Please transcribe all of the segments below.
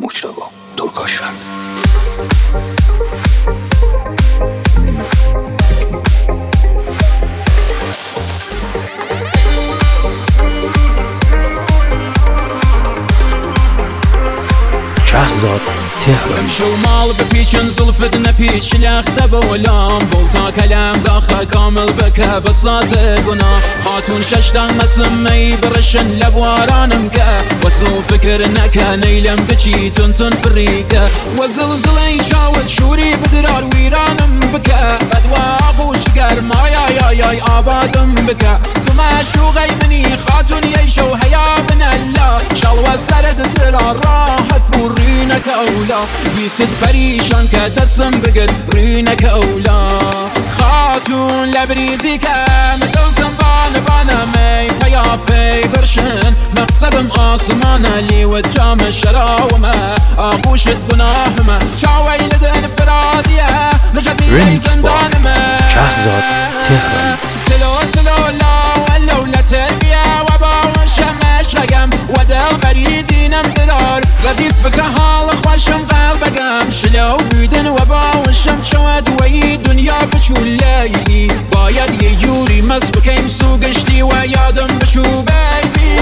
مجتبی ترکاشفر. شهزاد تهران. امشي ومال ببيش نزلفت نبيش لاخته بولام بولتا كلام داخل كامل بكى بصلاة قنا خاتون ششتان مسمي برشن لبواران مكا وسو فكر نكا نيلم بشي تنتن فريقا وزلزلي شاوت شوري بدرار ويرانم بكا بدوا ابوش قال ما يا آبادم بكا تما شو غيمني خاتون يشو هيا من الله شالوا سرد درار راحت بورينك أولا بيسد فريشان كدسم بقر رينك أولا خاتون لبريزك مدوزن بانا مي فيا في برشن مقصدم آسمانا لي وجام الشراومة أبوشت قناهمة شاوي لدن فرادية مجدي زندان ما شهزاد تهران. تلو لا ولا تربية وباون شمش رقم ودل بريدينم بلار رديف بكهال خوشم قلبقم شلو بيدن وباون شم شود وي دنيا بشولي باید یه جوری مس بکیم سوگشتی و یادم بشو بیبی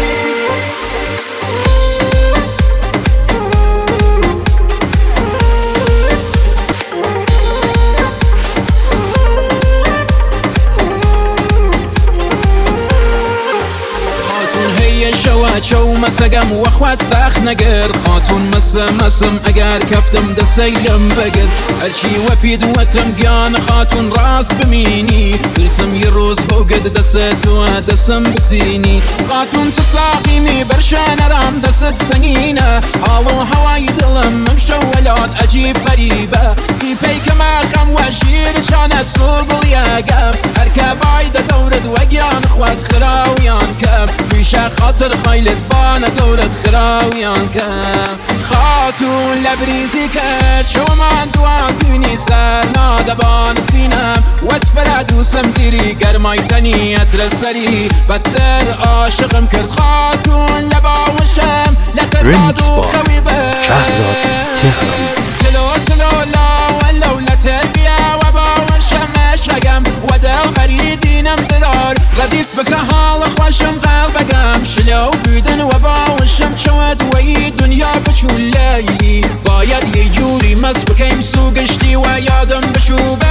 شو مسقم واخوات ساخ نقر خاتون مسم اگر كفتم دسيلم بقر الشي وبيد وترمقان خاتون راس بميني ترسم يروس بوقد دست ودسم بسيني خاتون تساقيمي برشان رام دست سنينة هالو هواي دلم مشولات اجيب غريبة في بيك ماقم وشير شانت سوق الياقم اركب عايدة دورد وقيان اخوات خراويان كم بيشا خاطر خيلت بانا دورة خراويان كم خاتون لبريزي كت شو ما عندوانتوني سرنا دبان سينم واتفلا دوسم ديري قرماي تاني اترسري بتر عاشقم كرد خاتون لبا وشم لتربادو خويبه شهزاد تهران. تلو لا ولا تربية وبا وشم شقم ودل بريدينم بلار رديف بكهال خوشم قلبقم شلو بيدن وباون شم شود وي دنيا بشولي باید یه جوری مس بکیم سوگشتی و یادم بشو